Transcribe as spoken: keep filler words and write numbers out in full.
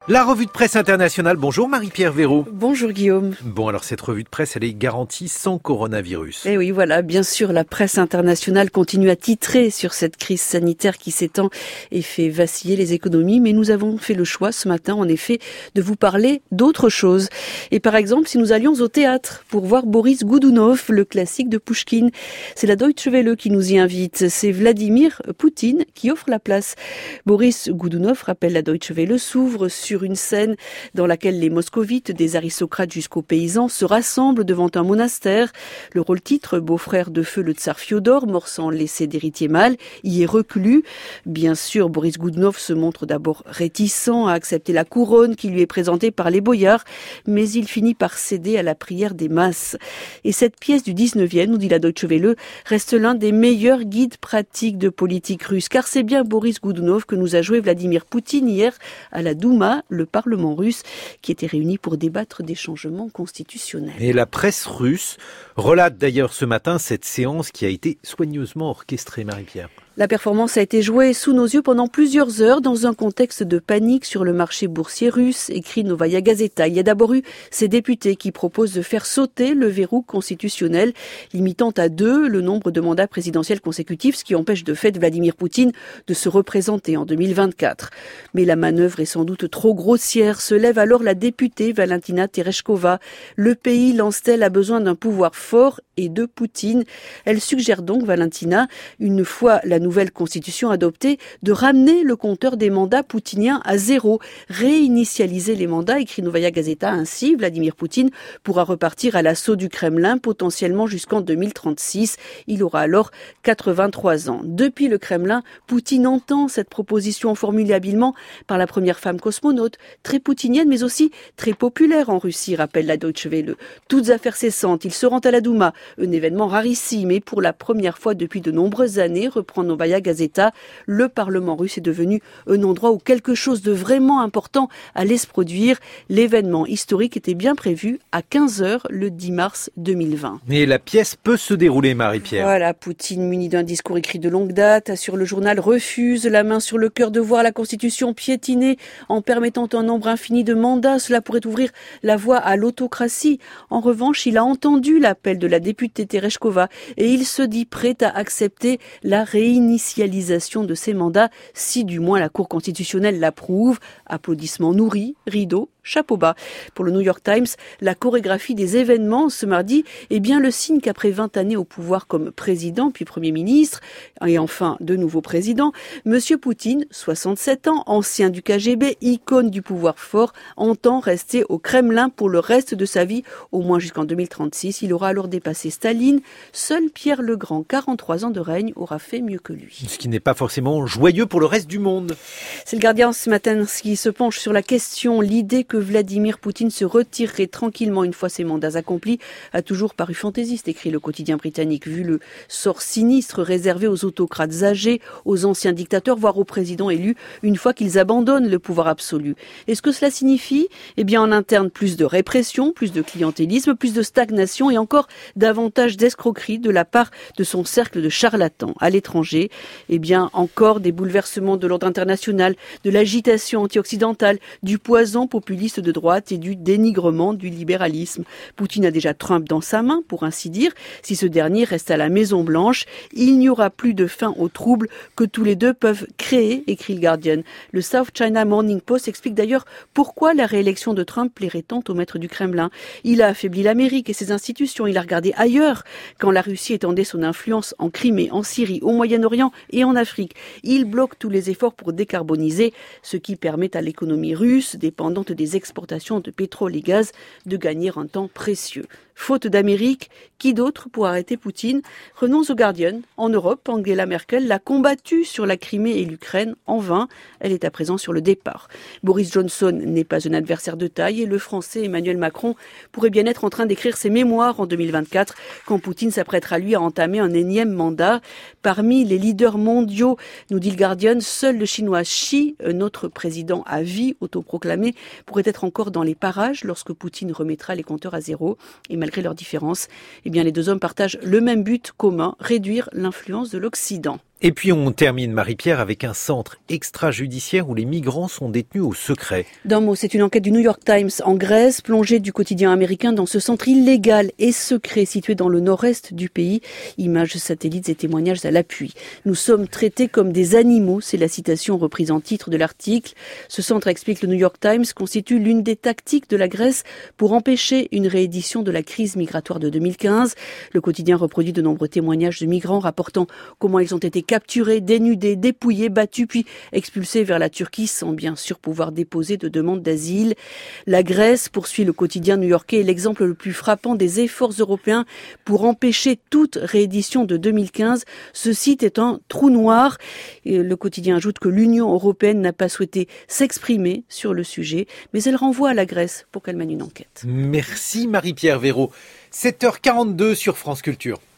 La revue de presse internationale. Bonjour Marie-Pierre Véraud. Bonjour Guillaume. Bon, alors cette revue de presse, elle est garantie sans coronavirus. Eh oui, voilà, bien sûr, la presse internationale continue à titrer sur cette crise sanitaire qui s'étend et fait vaciller les économies, mais nous avons fait le choix ce matin, en effet, de vous parler d'autre chose. Et par exemple, si nous allions au théâtre pour voir Boris Goudounov, le classique de Pouchkine, c'est la Deutsche Welle qui nous y invite. C'est Vladimir Poutine qui offre la place. Boris Goudounov, rappelle la Deutsche Welle, s'ouvre sur sur une scène dans laquelle les moscovites, des aristocrates jusqu'aux paysans, se rassemblent devant un monastère. Le rôle-titre, beau-frère de feu le tsar Fiodor, mort sans laisser d'héritier mâle, y est reclus. Bien sûr, Boris Goudounov se montre d'abord réticent à accepter la couronne qui lui est présentée par les boyards, mais il finit par céder à la prière des masses. Et cette pièce du dix-neuvième, nous dit la Deutsche Welle, reste l'un des meilleurs guides pratiques de politique russe, car c'est bien Boris Goudounov que nous a joué Vladimir Poutine hier à la Douma, le Parlement russe, qui était réuni pour débattre des changements constitutionnels. Et la presse russe relate d'ailleurs ce matin cette séance qui a été soigneusement orchestrée, Marie-Pierre. La performance a été jouée sous nos yeux pendant plusieurs heures dans un contexte de panique sur le marché boursier russe, écrit Novaya Gazeta. Il y a d'abord eu ces députés qui proposent de faire sauter le verrou constitutionnel, limitant à deux le nombre de mandats présidentiels consécutifs, ce qui empêche de fait Vladimir Poutine de se représenter en deux mille vingt-quatre. Mais la manœuvre est sans doute trop grossière. Se lève alors la députée Valentina Tereshkova. Le pays, lance-t-elle, a besoin d'un pouvoir fort et de Poutine. Elle suggère donc, Valentina, une fois la nouvelle constitution adoptée, de ramener le compteur des mandats poutiniens à zéro, réinitialiser les mandats, écrit Novaya Gazeta. Ainsi, Vladimir Poutine pourra repartir à l'assaut du Kremlin, potentiellement jusqu'en deux mille trente-six. Il aura alors quatre-vingt-trois ans. Depuis le Kremlin, Poutine entend cette proposition formulée habilement par la première femme cosmonaute, très poutinienne mais aussi très populaire en Russie, rappelle la Deutsche Welle. Toutes affaires cessantes, il se rend à la Douma, un événement rarissime, et pour la première fois depuis de nombreuses années, reprend Novaya Gazeta, le Parlement russe est devenu un endroit où quelque chose de vraiment important allait se produire. L'événement historique était bien prévu à quinze heures le dix mars deux mille vingt. Et la pièce peut se dérouler, Marie-Pierre. Voilà, Poutine, muni d'un discours écrit de longue date, assure le journal, refuse, la main sur le cœur, de voir la Constitution piétinée en permettant un nombre infini de mandats. Cela pourrait ouvrir la voie à l'autocratie. En revanche, il a entendu l'appel de la députée Tereshkova et il se dit prêt à accepter la réinitialisation de ces mandats, si du moins la Cour constitutionnelle l'approuve. Applaudissements nourris, rideaux, chapeau bas. Pour le New York Times, la chorégraphie des événements ce mardi est bien le signe qu'après vingt années au pouvoir comme président, puis Premier ministre, et enfin de nouveau président, Monsieur Poutine, soixante-sept ans, ancien du K G B, icône du pouvoir fort, entend rester au Kremlin pour le reste de sa vie, au moins jusqu'en deux mille trente-six. Il aura alors dépassé Staline. Seul Pierre le Grand, quarante-trois ans de règne, aura fait mieux que lui. Ce qui n'est pas forcément joyeux pour le reste du monde. C'est le Guardian ce matin qui se penche sur la question. L'idée que Vladimir Poutine se retirerait tranquillement une fois ses mandats accomplis a toujours paru fantaisiste, écrit le quotidien britannique, vu le sort sinistre réservé aux autocrates âgés, aux anciens dictateurs, voire aux présidents élus, une fois qu'ils abandonnent le pouvoir absolu. Et ce que cela signifie? Eh bien, en interne, plus de répression, plus de clientélisme, plus de stagnation et encore davantage d'escroquerie de la part de son cercle de charlatans. À l'étranger, eh bien, encore des bouleversements de l'ordre international, de l'agitation anti-occidentale, du poison populiste de droite et du dénigrement du libéralisme. Poutine a déjà Trump dans sa main, pour ainsi dire. Si ce dernier reste à la Maison-Blanche, il n'y aura plus de fin aux troubles que tous les deux peuvent créer, écrit le Guardian. Le South China Morning Post explique d'ailleurs pourquoi la réélection de Trump plairait tant au maître du Kremlin. Il a affaibli l'Amérique et ses institutions, il a regardé ailleurs quand la Russie étendait son influence en Crimée, en Syrie, au Moyen-Orient et en Afrique. Il bloque tous les efforts pour décarboniser, ce qui permet à l'économie russe, dépendante des exportations de pétrole et gaz, de gagner un temps précieux. Faute d'Amérique, qui d'autre pour arrêter Poutine? Renonce au Guardian. En Europe, Angela Merkel l'a combattu sur la Crimée et l'Ukraine en vain. Elle est à présent sur le départ. Boris Johnson n'est pas un adversaire de taille et le Français Emmanuel Macron pourrait bien être en train d'écrire ses mémoires en deux mille vingt-quatre quand Poutine s'apprêtera lui à entamer un énième mandat. Parmi les leaders mondiaux, nous dit le Guardian, seul le Chinois Xi, un autre président à vie autoproclamé, pourrait être encore dans les parages lorsque Poutine remettra les compteurs à zéro. Et malgré leurs différences, eh bien les deux hommes partagent le même but commun, réduire l'influence de l'Occident. Et puis on termine, Marie-Pierre, avec un centre extrajudiciaire où les migrants sont détenus au secret. D'un mot, c'est une enquête du New York Times en Grèce, plongée du quotidien américain dans ce centre illégal et secret situé dans le nord-est du pays. Images, satellites et témoignages à l'appui. Nous sommes traités comme des animaux, c'est la citation reprise en titre de l'article. Ce centre, explique le New York Times, constitue l'une des tactiques de la Grèce pour empêcher une réédition de la crise migratoire de deux mille quinze. Le quotidien reproduit de nombreux témoignages de migrants rapportant comment ils ont été capturés, dénudés, dépouillés, battus, puis expulsés vers la Turquie sans bien sûr pouvoir déposer de demande d'asile. La Grèce, poursuit le quotidien new-yorkais, est l'exemple le plus frappant des efforts européens pour empêcher toute réédition de deux mille quinze. Ce site est un trou noir. Et le quotidien ajoute que l'Union européenne n'a pas souhaité s'exprimer sur le sujet, mais elle renvoie à la Grèce pour qu'elle mène une enquête. Merci Marie-Pierre Véraud. sept heures quarante-deux sur France Culture.